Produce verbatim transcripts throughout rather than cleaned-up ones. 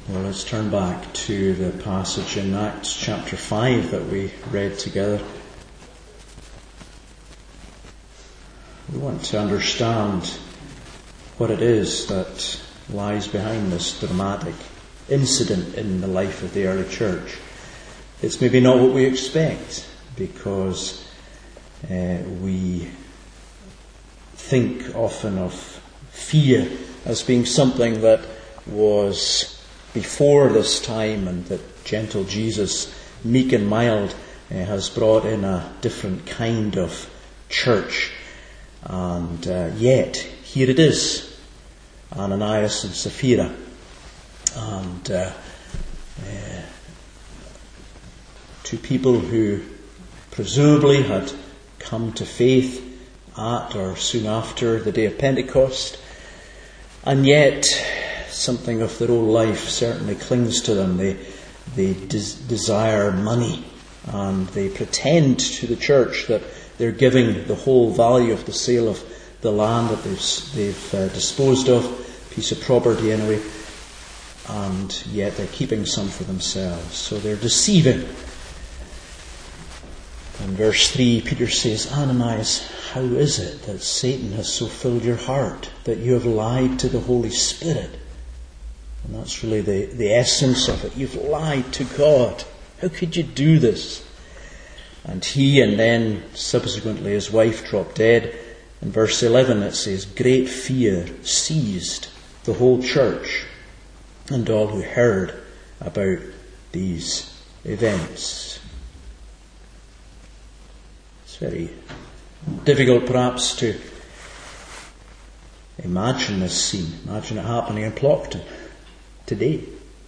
Well, let's turn back to the passage in Acts chapter five that we read together. We want to understand what it is that lies behind this dramatic incident in the life of the early church. It's maybe not what we expect, because uh, we think often of fear as being something that was before this time, and that gentle Jesus, meek and mild, uh, has brought in a different kind of church. And uh, yet, here it is, Ananias and Sapphira. And uh, uh, two people who presumably had come to faith at or soon after the day of Pentecost, and yet something of their old life certainly clings to them. They they des- desire money, and they pretend to the church that they're giving the whole value of the sale of the land that they've, they've uh, disposed of, piece of property anyway, and yet they're keeping some for themselves. So they're deceiving. In verse three, Peter says, Ananias, how is it that Satan has so filled your heart that you have lied to the Holy Spirit? And that's really the, the essence of it. You've lied to God. How could you do this? And he and then subsequently his wife dropped dead. In verse eleven it says, great fear seized the whole church and all who heard about these events. It's very difficult perhaps to imagine this scene. Imagine it happening in Plockton today.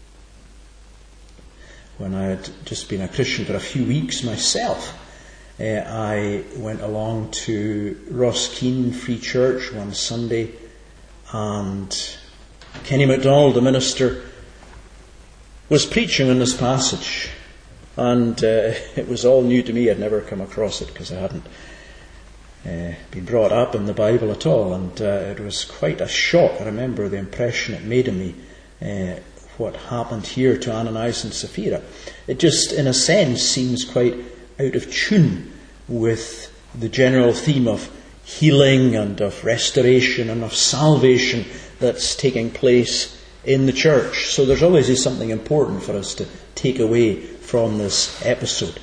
When I had just been a Christian for a few weeks myself, uh, I went along to Roskeen Free Church one Sunday, and Kenny MacDonald, the minister, was preaching on this passage, and uh, it was all new to me. I'd never come across it because I hadn't uh, been brought up in the Bible at all, and uh, it was quite a shock. I remember the impression it made on me. Uh, what happened here to Ananias and Sapphira. It just, in a sense, seems quite out of tune with the general theme of healing and of restoration and of salvation that's taking place in the church. So there's obviously something important for us to take away from this episode.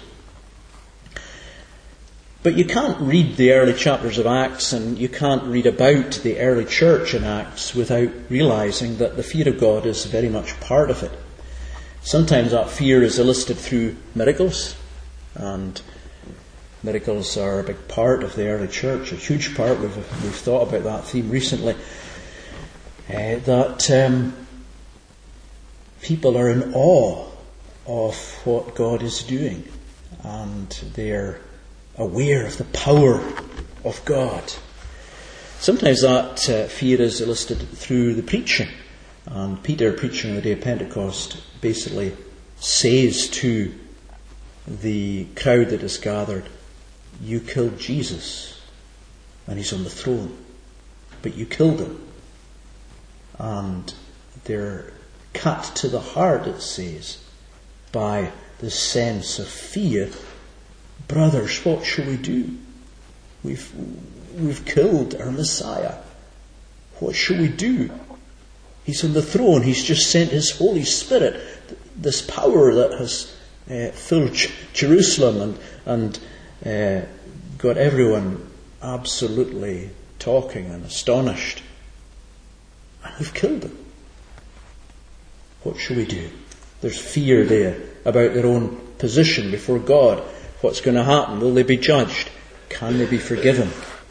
But you can't read the early chapters of Acts, and you can't read about the early church in Acts without realising that the fear of God is very much part of it. Sometimes that fear is elicited through miracles, and miracles are a big part of the early church, a huge part. We've, we've thought about that theme recently, uh, that um, people are in awe of what God is doing, and they're aware of the power of God. Sometimes that uh, fear is elicited through the preaching. And Peter, preaching on the day of Pentecost, basically says to the crowd that is gathered, you killed Jesus, and he's on the throne, but you killed him. And they're cut to the heart, it says, by the sense of fear. Brothers, what shall we do? We've we've killed our Messiah. What shall we do? He's on the throne. He's just sent his Holy Spirit, this power that has uh, filled J- Jerusalem and and uh, got everyone absolutely talking and astonished. And we've killed him. What shall we do? There's fear there about their own position before God. What's going to happen? Will they be judged? Can they be forgiven?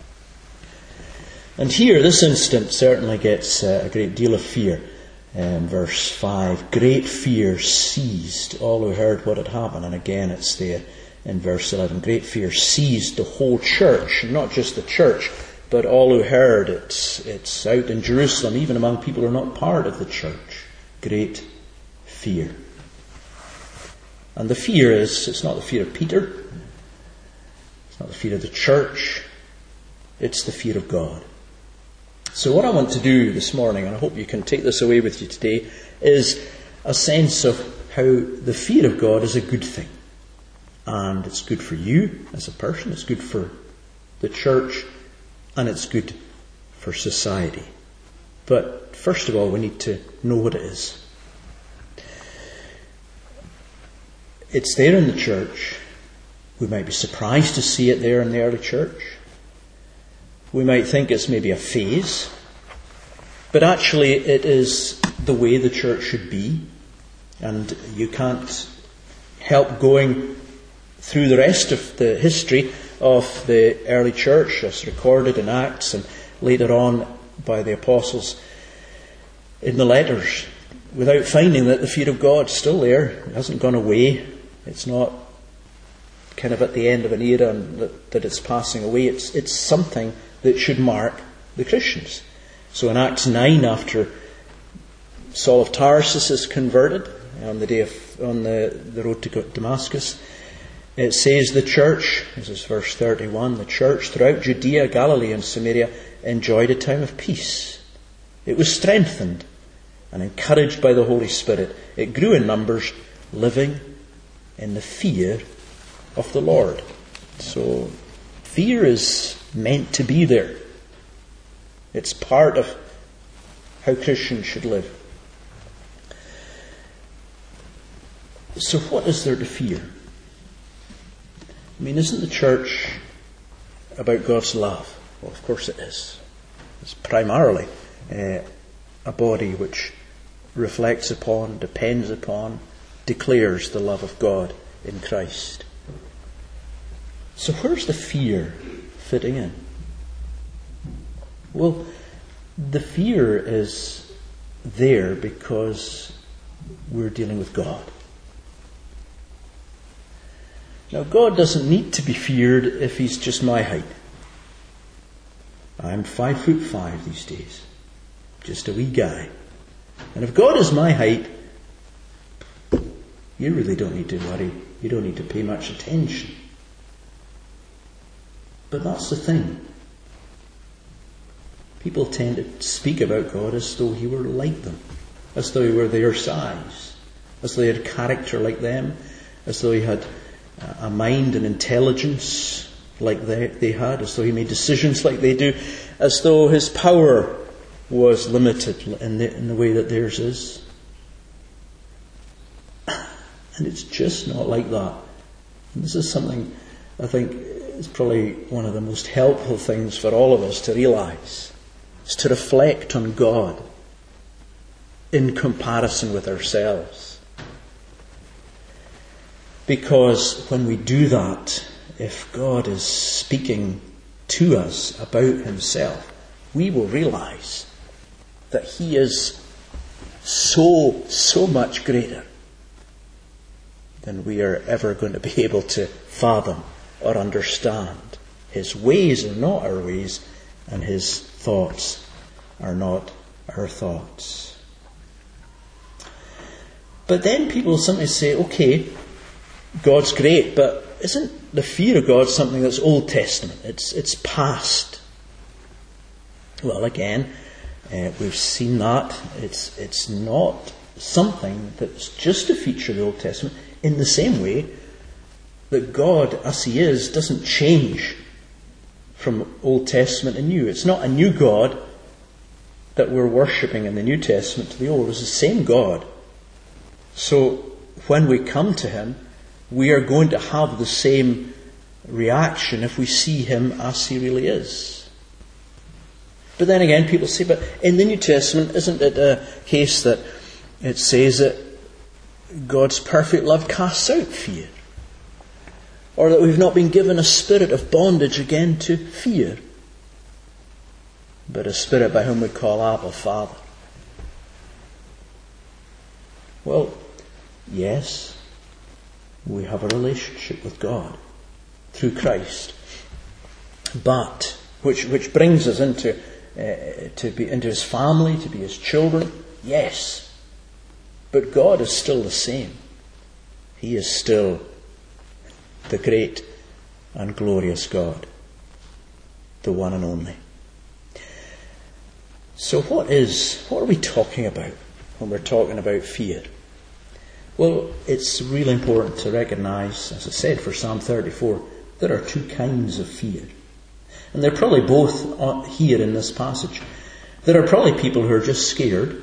And here, this instance certainly gets uh, a great deal of fear. Um, verse five, great fear seized all who heard what had happened. And again, it's there in verse eleven. Great fear seized the whole church, not just the church, but all who heard. It's, it's out in Jerusalem, even among people who are not part of the church. Great fear. And the fear is, it's not the fear of Peter, it's not the fear of the church, it's the fear of God. So what I want to do this morning, and I hope you can take this away with you today, is a sense of how the fear of God is a good thing. And it's good for you as a person, it's good for the church, and it's good for society. But first of all, we need to know what it is. It's there in the church. We might be surprised to see it there in the early church. We might think it's maybe a phase. But actually it is the way the church should be. And you can't help going through the rest of the history of the early church as recorded in Acts and later on by the apostles in the letters without finding that the fear of God is still there. It hasn't gone away. It's not kind of at the end of an era and that, that it's passing away. It's, it's something that should mark the Christians. So in Acts nine, after Saul of Tarsus is converted on the day of on the, the road to Damascus, it says the church, this is verse thirty-one, the church throughout Judea, Galilee and Samaria enjoyed a time of peace. It was strengthened and encouraged by the Holy Spirit. It grew in numbers, living in the fear of the Lord. So fear is meant to be there. It's part of how Christians should live. So what is there to fear? I mean, isn't the church about God's love? Well, of course it is. It's primarily uh, a body which reflects upon, depends upon, declares the love of God in Christ. So where's the fear fitting in? Well, the fear is there because we're dealing with God. Now, God doesn't need to be feared if He's just my height. I'm five foot five these days. Just a wee guy. And if God is my height, you really don't need to worry. You don't need to pay much attention. But that's the thing. People tend to speak about God as though He were like them. As though He were their size. As though He had character like them. As though He had a mind and intelligence like they, they had, as though He made decisions like they do, as though His power was limited in the, in the way that theirs is. And it's just not like that. And this is something I think is probably one of the most helpful things for all of us to realise. Is to reflect on God in comparison with ourselves. Because when we do that, if God is speaking to us about Himself, we will realise that He is so, so much greater than we are ever going to be able to fathom or understand. His ways are not our ways, and His thoughts are not our thoughts. But then people sometimes say, okay, God's great, but isn't the fear of God something that's Old Testament? It's it's past. Well, again, uh, we've seen that. It's it's not something that's just a feature of the Old Testament, in the same way that God, as He is, doesn't change from Old Testament and New. It's not a new God that we're worshipping in the New Testament to the Old. It's the same God. So when we come to Him, we are going to have the same reaction if we see Him as He really is. But then again, people say, but in the New Testament, isn't it a case that it says that God's perfect love casts out fear? Or that we've not been given a spirit of bondage again to fear, but a spirit by whom we call Abba, Father? Well, yes. We have a relationship with God through Christ, but which which brings us into uh, to be into His family, to be His children. Yes, but God is still the same. He is still the great and glorious God, the one and only. So, what is what are we talking about when we're talking about fear? Well, it's really important to recognise, as I said for Psalm thirty-four, there are two kinds of fear. And they're probably both here in this passage. There are probably people who are just scared.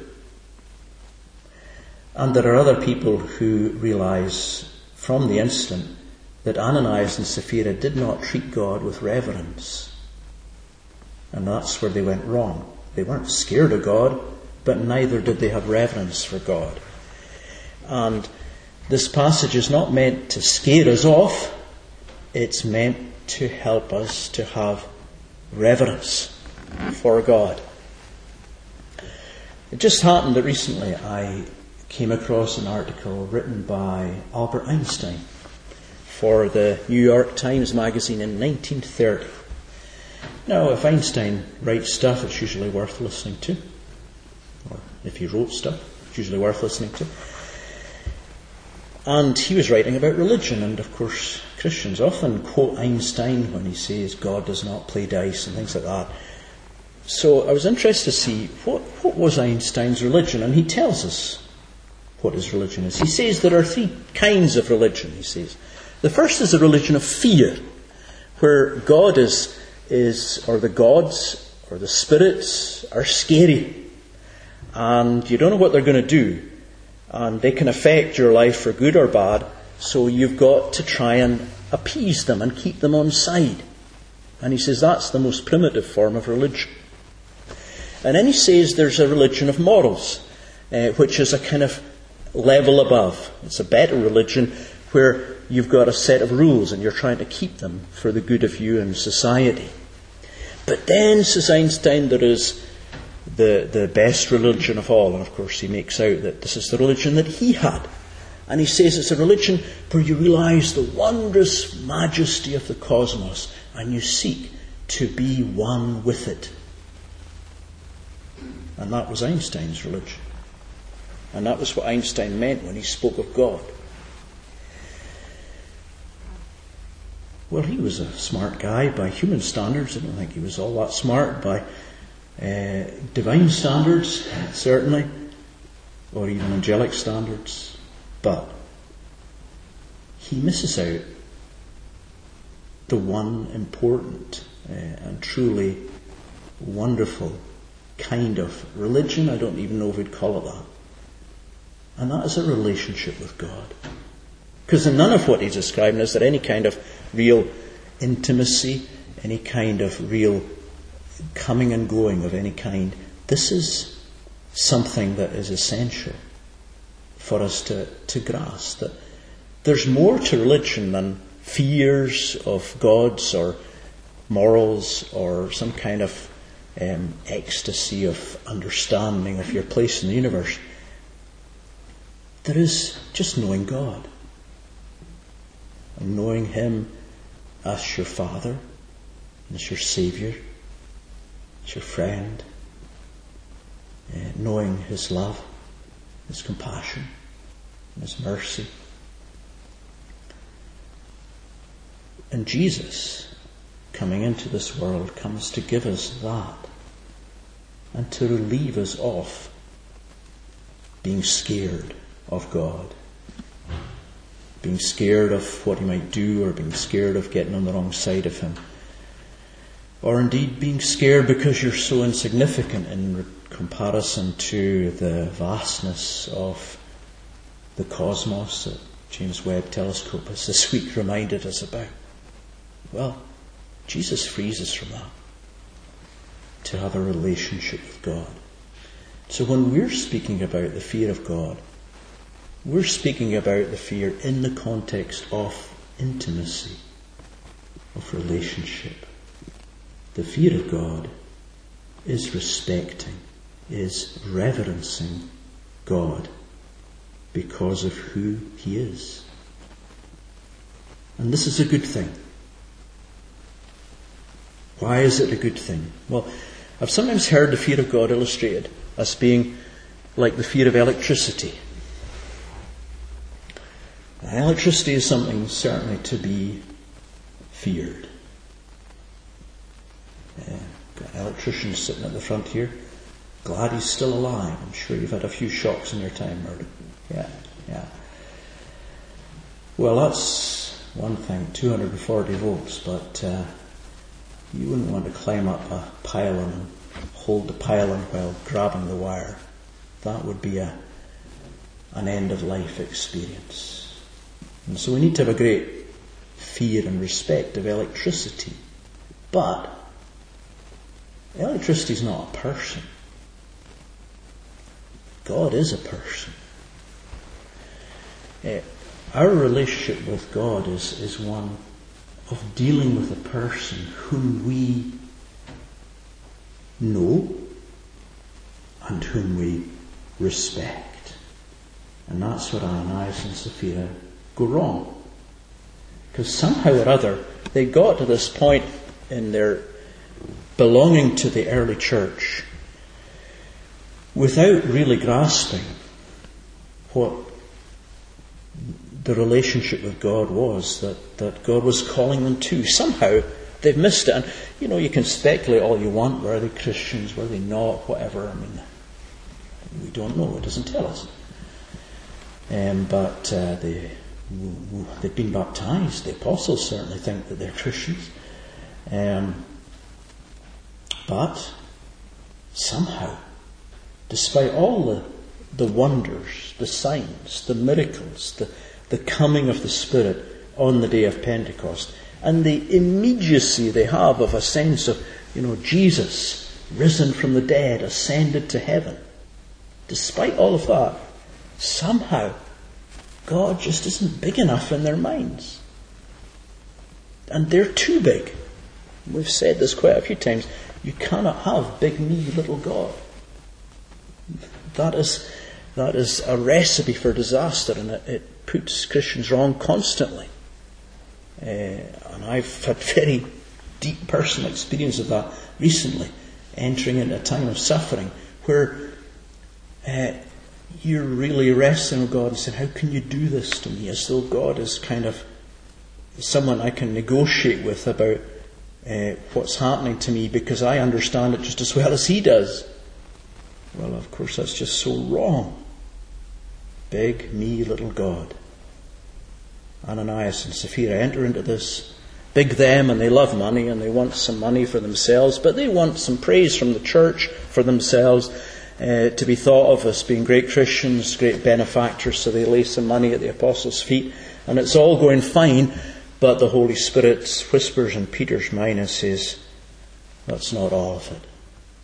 And there are other people who realise from the instant that Ananias and Sapphira did not treat God with reverence. And that's where they went wrong. They weren't scared of God, but neither did they have reverence for God. And this passage is not meant to scare us off. It's meant to help us to have reverence for God. It just happened that recently I came across an article written by Albert Einstein for the New York Times magazine in nineteen thirty. Now, if Einstein writes stuff, it's usually worth listening to. Or if he wrote stuff, it's usually worth listening to. And he was writing about religion, and of course Christians often quote Einstein when he says God does not play dice and things like that. So I was interested to see what, what was Einstein's religion, and he tells us what his religion is. He says there are three kinds of religion, he says. The first is a religion of fear, where God is, is or the gods or the spirits are scary, and you don't know what they're going to do, and they can affect your life for good or bad, so you've got to try and appease them and keep them on side. And he says that's the most primitive form of religion. And then he says there's a religion of morals, uh, which is a kind of level above. It's a better religion where you've got a set of rules and you're trying to keep them for the good of you and society. But then, says Einstein, there is the, the best religion of all. And of course he makes out that this is the religion that he had. And he says it's a religion where you realise the wondrous majesty of the cosmos and you seek to be one with it. And that was Einstein's religion. And that was what Einstein meant when he spoke of God. Well, he was a smart guy by human standards. I don't think he was all that smart by uh, divine standards, certainly, or even angelic standards. But he misses out the one important uh, and truly wonderful kind of religion. I don't even know if we'd call it that. And that is a relationship with God. Because in none of what he's describing is there any kind of real intimacy, any kind of real coming and going of any kind. This is something that is essential for us to, to grasp. That there's more to religion than fears of gods or morals or some kind of um, ecstasy of understanding of your place in the universe. There is just knowing God. And knowing Him as your Father, as your Saviour, as your friend. Uh, knowing His love, His compassion, His mercy. And Jesus, coming into this world, comes to give us that. And to relieve us of being scared of God. Being scared of what He might do, or being scared of getting on the wrong side of Him. Or indeed being scared because you're so insignificant in comparison to the vastness of the cosmos that James Webb Telescope has this week reminded us about. Well, Jesus frees us from that, to have a relationship with God. So when we're speaking about the fear of God, we're speaking about the fear in the context of intimacy, of relationship. The fear of God is respecting, is reverencing God because of who He is. And this is a good thing. Why is it a good thing? Well, I've sometimes heard the fear of God illustrated as being like the fear of electricity. And electricity is something certainly to be feared. Uh, got an electrician sitting at the front here. Glad he's still alive. I'm sure you've had a few shocks in your time, Murdo. Yeah, yeah. Well, that's one thing, two hundred forty volts, but uh, you wouldn't want to climb up a pylon and hold the pylon while grabbing the wire. That would be a an end-of-life experience. And so we need to have a great fear and respect of electricity. But electricity is not a person. God is a person. Uh, our relationship with God is, is one of dealing with a person whom we know and whom we respect. And that's where Ananias and Sapphira go wrong. Because somehow or other, they got to this point in their belonging to the early church without really grasping what the relationship with God was, that, that God was calling them to. Somehow they've missed it. And, you know, you can speculate all you want. Were they Christians? Were they not? Whatever. I mean, we don't know. It doesn't tell us. Um, but uh, they, they've been baptized. The apostles certainly think that they're Christians. Um, but somehow, despite all the, the wonders, the signs, the miracles, the, the coming of the Spirit on the day of Pentecost, and the immediacy they have of a sense of, you know, Jesus risen from the dead, ascended to heaven, despite all of that, somehow God just isn't big enough in their minds. And they're too big. We've said this quite a few times. You cannot have big me, little God. That is that is a recipe for disaster, and it, it puts Christians wrong constantly. Uh, and I've had very deep personal experience of that recently, entering into a time of suffering where uh, you're really wrestling with God and saying, how can you do this to me? As though God is kind of someone I can negotiate with about uh, what's happening to me because I understand it just as well as He does. Well, of course, that's just so wrong. Big me, little God. Ananias and Sapphira enter into this big them, and they love money, and they want some money for themselves, but they want some praise from the church for themselves, uh, to be thought of as being great Christians, great benefactors, so they lay some money at the apostles' feet, and it's all going fine, but the Holy Spirit whispers in Peter's mind and says, that's not all of it.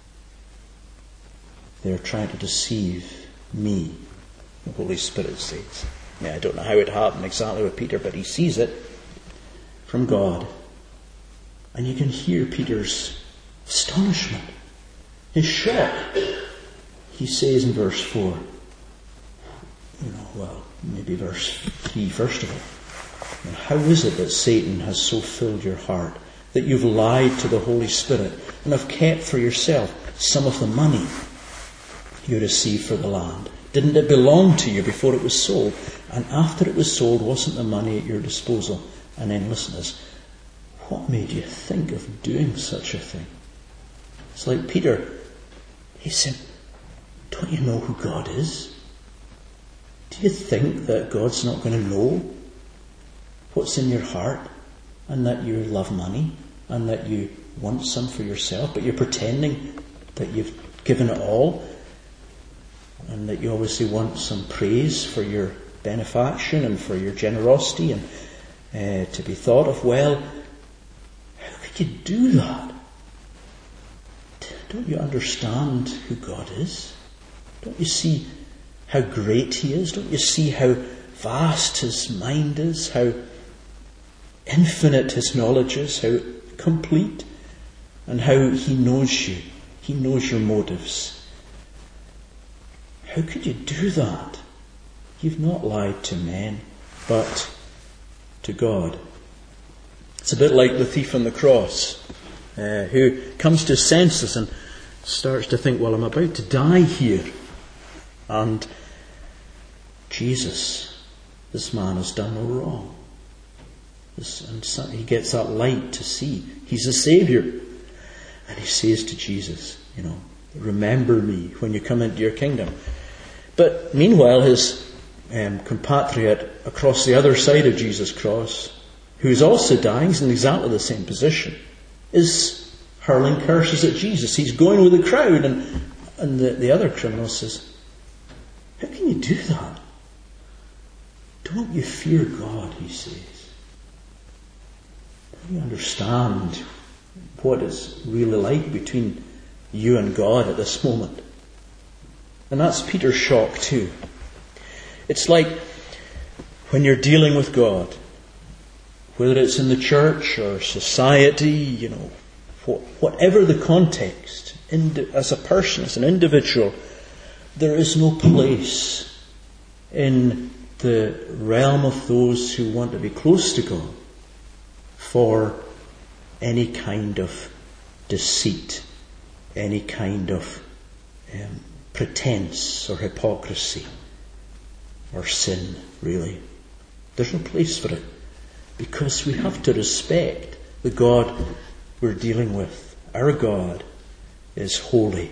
They're trying to deceive me, the Holy Spirit says. I mean, I don't know how it happened exactly with Peter, but he sees it from God. And you can hear Peter's astonishment, his shock. He says in verse four, you know, well, maybe verse three first of all. How is it that Satan has so filled your heart that you've lied to the Holy Spirit and have kept for yourself some of the money you received for the land? Didn't it belong to you before it was sold? And after it was sold, wasn't the money at your disposal? And then listen to this. What made you think of doing such a thing? It's like Peter. He said, don't you know who God is? Do you think that God's not going to know what's in your heart, and that you love money, and that you want some for yourself, but you're pretending that you've given it all, and that you obviously want some praise for your benefaction and for your generosity, and uh, to be thought of? Well, how could you do that? Don't you understand who God is? Don't you see how great He is? Don't you see how vast His mind is, how infinite His knowledge is, how complete, and how He knows you. He knows your motives. How could you do that? You've not lied to men, but to God. It's a bit like the thief on the cross, uh, who comes to his senses and starts to think, well, I'm about to die here. And Jesus, this man has done no wrong. This, and so he gets that light to see. He's a Saviour. And he says to Jesus, you know, remember me when you come into your kingdom. But meanwhile, his um, compatriot across the other side of Jesus' cross, who is also dying, he's in exactly the same position, is hurling curses at Jesus. He's going with the crowd, and, and the, the other criminal says, "How can you do that? Don't you fear God?" he says. Don't you understand what it's really like between you and God at this moment? And that's Peter's shock too. It's like when you're dealing with God, whether it's in the church or society, you know, whatever the context, as a person, as an individual, there is no place in the realm of those who want to be close to God for any kind of deceit, any kind of um, pretense or hypocrisy or sin, really. There's no place for it, because we have to respect the God we're dealing with. Our God is holy.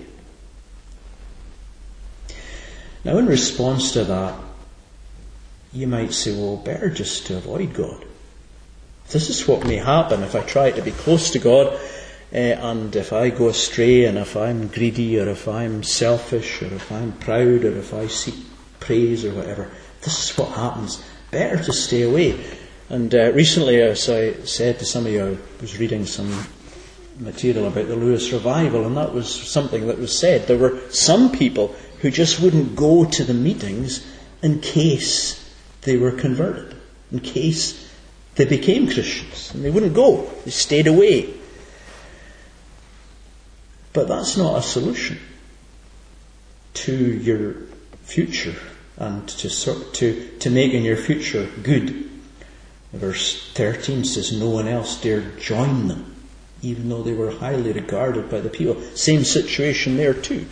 Now, in response to that, you might say, well, better just to avoid God. This is what may happen if I try to be close to God, uh, and if I go astray, and if I'm greedy, or if I'm selfish, or if I'm proud, or if I seek praise or whatever. This is what happens. Better to stay away. And uh, recently, as I said to some of you, I was reading some material about the Lewis Revival, and that was something that was said. There were some people who just wouldn't go to the meetings in case they were converted, in case they became Christians, and they wouldn't go. They stayed away. But that's not a solution to your future and to to to making your future good. Verse thirteen says, "No one else dared join them, even though they were highly regarded by the people." Same situation there too.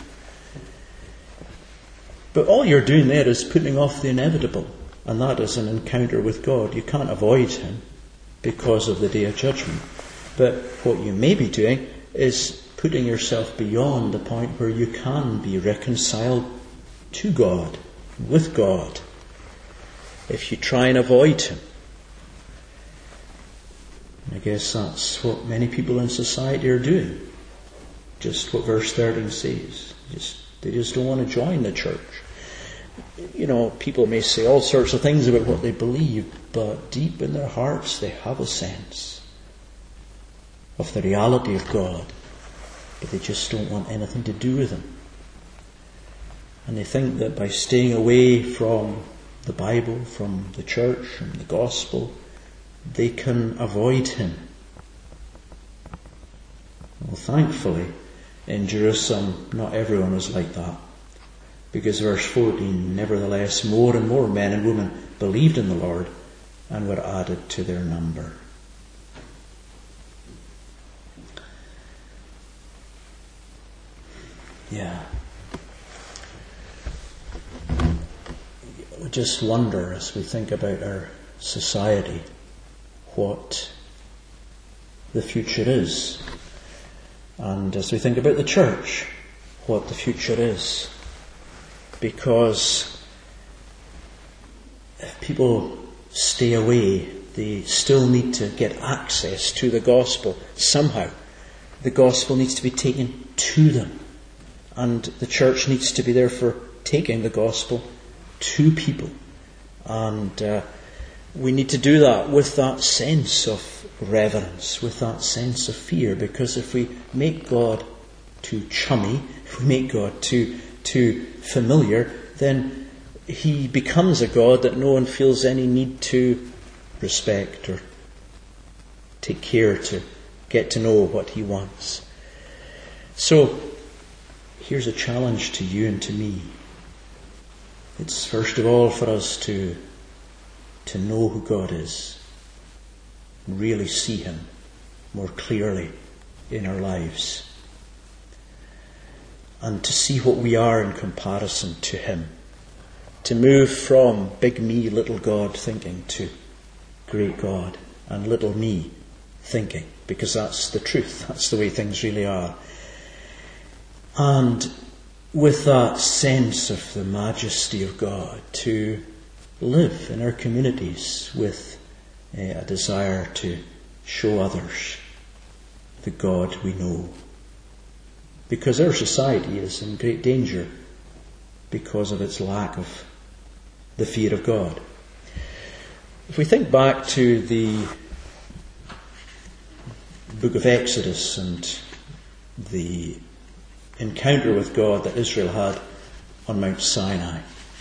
But all you're doing there is putting off the inevitable, and that is an encounter with God. You can't avoid Him because of the day of judgment. But what you may be doing is putting yourself beyond the point where you can be reconciled to God, with God, if you try and avoid Him. I guess that's what many people in society are doing. Just what verse thirteen says. Just, they just don't want to join the church. You know, people may say all sorts of things about what they believe, but deep in their hearts they have a sense of the reality of God, but they just don't want anything to do with Him. And they think that by staying away from the Bible, from the church, from the gospel, they can avoid Him. Well, thankfully, in Jerusalem, not everyone was like that. Because verse fourteen, "Nevertheless, more and more men and women believed in the Lord and were added to their number." Yeah. We just wonder, as we think about our society, what the future is. And as we think about the church, what the future is. Because if people stay away, they still need to get access to the gospel somehow. The gospel needs to be taken to them. And the church needs to be there for taking the gospel to people. And uh, we need to do that with that sense of reverence, with that sense of fear. Because if we make God too chummy, if we make God too too familiar, then He becomes a God that no one feels any need to respect or take care to get to know what He wants. So, here's a challenge to you and to me. It's first of all for us to to know who God is, really see Him more clearly in our lives, and to see what we are in comparison to Him. To move from big me, little God thinking to great God and little me thinking, because that's the truth. That's the way things really are. And with that sense of the majesty of God, to live in our communities with uh, a desire to show others the God we know. Because our society is in great danger because of its lack of the fear of God. If we think back to the book of Exodus and the encounter with God that Israel had on Mount Sinai.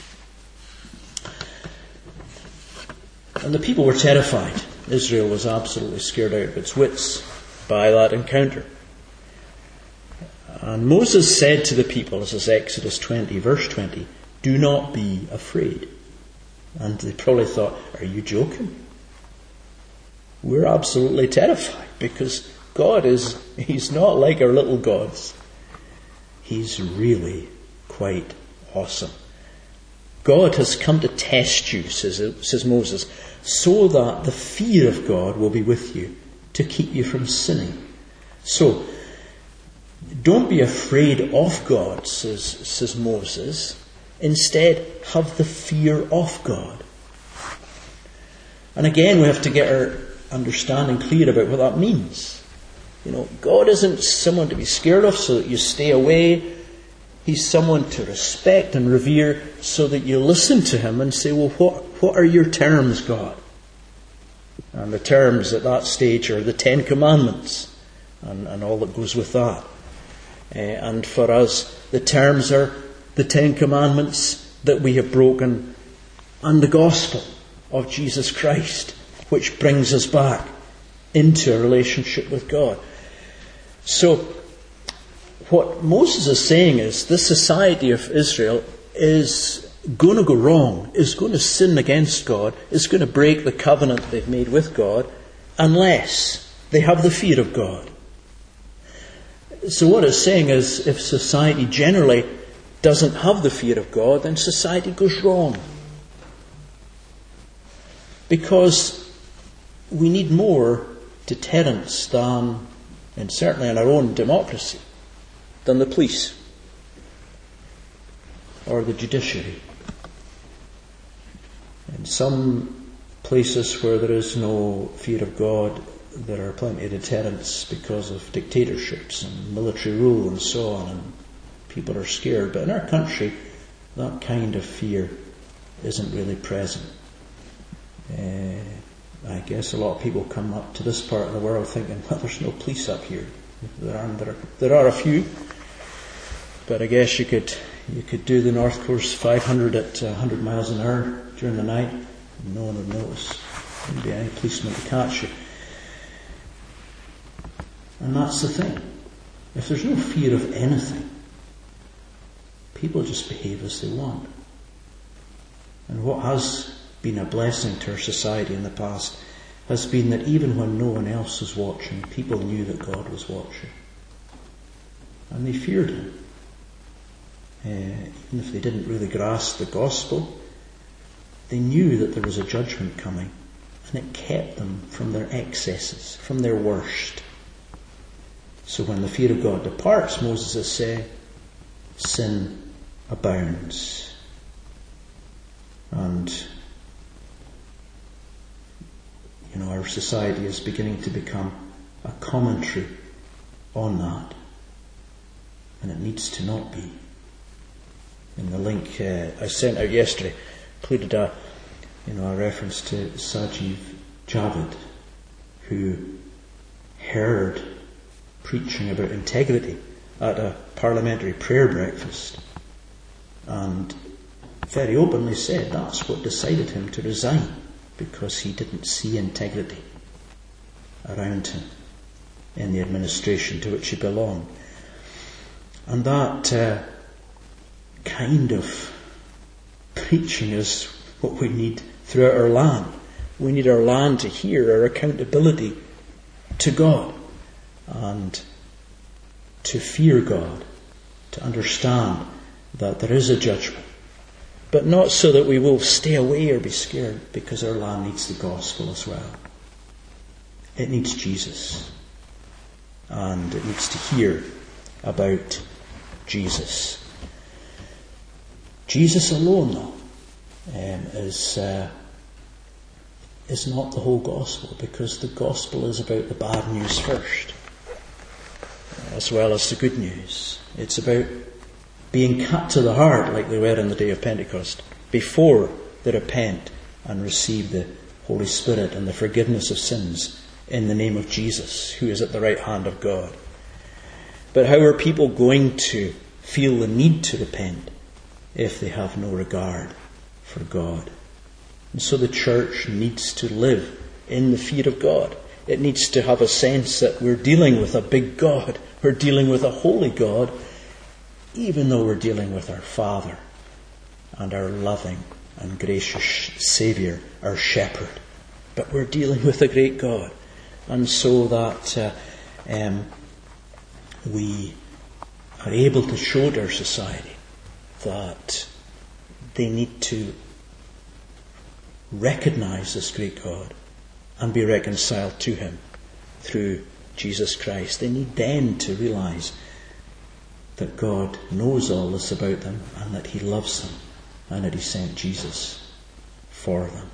And the people were terrified. Israel was absolutely scared out of its wits by that encounter. And Moses said to the people, this is Exodus twenty, verse twenty, "Do not be afraid." And they probably thought, "Are you joking? We're absolutely terrified because God is, He's not like our little gods. He's really quite awesome. God has come to test you," says, says Moses, "so that the fear of God will be with you to keep you from sinning." So, don't be afraid of God, says, says Moses. Instead, have the fear of God. And again, we have to get our understanding clear about what that means. You know, God isn't someone to be scared of so that you stay away. He's someone to respect and revere so that you listen to Him and say, well, what, what are your terms, God? And the terms at that stage are the Ten Commandments and, and all that goes with that. Uh, and for us, the terms are the Ten Commandments that we have broken and the gospel of Jesus Christ, which brings us back into a relationship with God. So, what Moses is saying is this society of Israel is going to go wrong, is going to sin against God, is going to break the covenant they've made with God, unless they have the fear of God. So what it's saying is, if society generally doesn't have the fear of God, then society goes wrong. Because we need more deterrence than, and certainly in our own democracy, than the police or the judiciary. In some places where there is no fear of God, there are plenty of deterrents because of dictatorships and military rule and so on, and people are scared. But in our country, that kind of fear isn't really present. Uh, I guess a lot of people come up to this part of the world thinking, well, there's no police up here. There are, there are, there are a few, but I guess you could you could do the North Course five hundred at one hundred miles an hour during the night, and no one would notice. There wouldn't be any policeman to catch you. And that's the thing. If there's no fear of anything, people just behave as they want. And what has been a blessing to our society in the past has been that even when no one else was watching, people knew that God was watching. And they feared Him. Uh, even if they didn't really grasp the gospel, they knew that there was a judgment coming, and it kept them from their excesses, from their worst. So when the fear of God departs, Moses is saying, sin abounds. And you know, our society is beginning to become a commentary on that. And it needs to not be. In the link uh, I sent out yesterday, included a, you know, a reference to Sajid Javid, who heard preaching about integrity at a parliamentary prayer breakfast, and very openly said that's what decided him to resign, because he didn't see integrity around him in the administration to which he belonged. And that uh, kind of preaching is what we need throughout our land. We need our land to hear our accountability to God and to fear God, to understand that there is a judgment. But not so that we will stay away or be scared, because our land needs the gospel as well. It needs Jesus. And it needs to hear about Jesus. Jesus alone, though, um, is uh, is not the whole gospel, because the gospel is about the bad news first, as well as the good news. It's about being cut to the heart, like they were in the day of Pentecost, before they repent and receive the Holy Spirit and the forgiveness of sins in the name of Jesus, who is at the right hand of God. But how are people going to feel the need to repent if they have no regard for God? And so the church needs to live in the fear of God. It needs to have a sense that we're dealing with a big God. We're dealing with a holy God, even though we're dealing with our Father and our loving and gracious Saviour, our Shepherd. But we're dealing with a great God. And so that uh, um, we are able to show to our society that they need to recognise this great God and be reconciled to Him through Jesus Christ. They need then to realise that God knows all this about them and that He loves them and that He sent Jesus for them.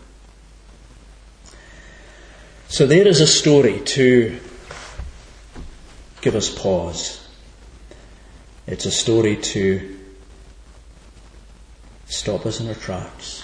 So there is a story to give us pause. It's a story to stop us in our tracks.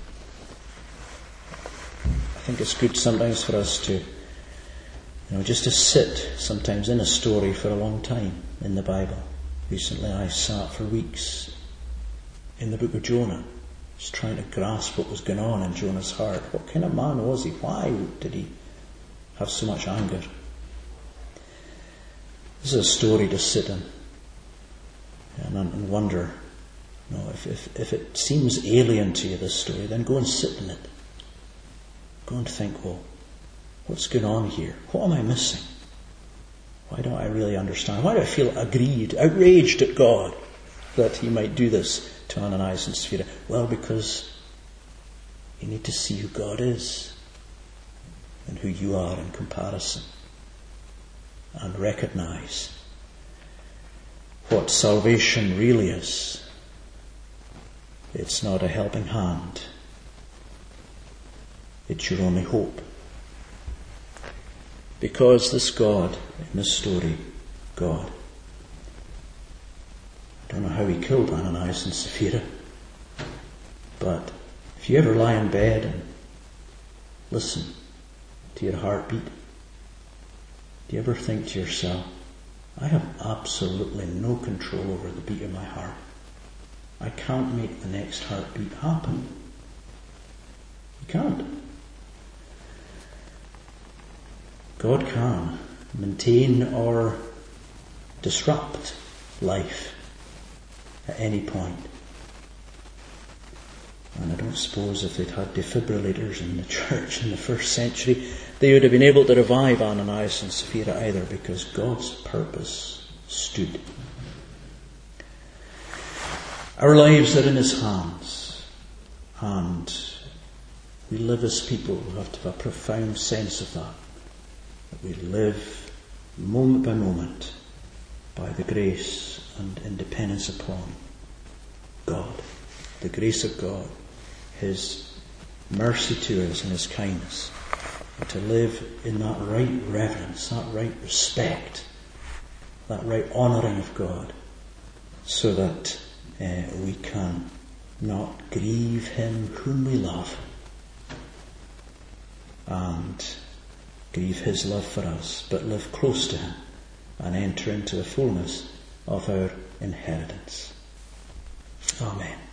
I think it's good sometimes for us to, you know, just to sit sometimes in a story for a long time in the Bible. Recently I sat for weeks in the book of Jonah, just trying to grasp what was going on in Jonah's heart. What kind of man was he? Why did he have so much anger? This is a story to sit in and, and wonder, you know, if, if, if it seems alien to you, this story, then go and sit in it. Go and think, well, what's going on here? What am I missing? Why don't I really understand? Why do I feel aggrieved, outraged at God that He might do this to Ananias and Sapphira? Well, because you need to see who God is and who you are in comparison, and recognise what salvation really is. It's not a helping hand. It's your only hope. Because this God, in this story, God, I don't know how He killed Ananias and Sapphira, but if you ever lie in bed and listen to your heartbeat, do you ever think to yourself, I have absolutely no control over the beat of my heart. I can't make the next heartbeat happen. You can't. God can maintain or disrupt life at any point. And I don't suppose if they'd had defibrillators in the church in the first century, they would have been able to revive Ananias and Sapphira either, because God's purpose stood. Our lives are in His hands, and we live as people who have to have a profound sense of that. That we live moment by moment by the grace and independence upon God, the grace of God, His mercy to us and His kindness, and to live in that right reverence, that right respect, that right honouring of God, so that uh, we can not grieve Him whom we love, and grieve His love for us, but live close to Him and enter into the fullness of our inheritance. Amen.